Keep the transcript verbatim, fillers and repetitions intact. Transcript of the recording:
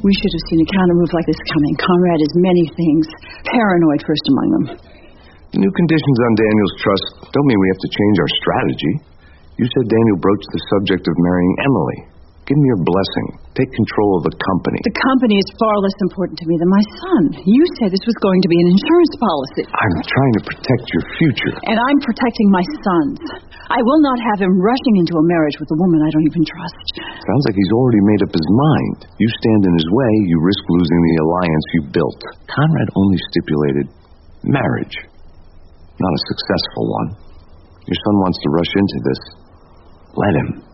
We should have seen a counter-move like this coming. Conrad is many things. Paranoid first among them. New conditions on Daniel's trust don't mean we have to change our strategy. You said Daniel broached the subject of marrying Emily. Give me your blessing. Take control of the company. The company is far less important to me than my son. You said this was going to be an insurance policy. I'm trying to protect your future. And I'm protecting my son's. I will not have him rushing into a marriage with a woman I don't even trust. Sounds like he's already made up his mind. You stand in his way, you risk losing the alliance you built. Conrad only stipulated marriage, not a successful one. Your son wants to rush into this. Let him.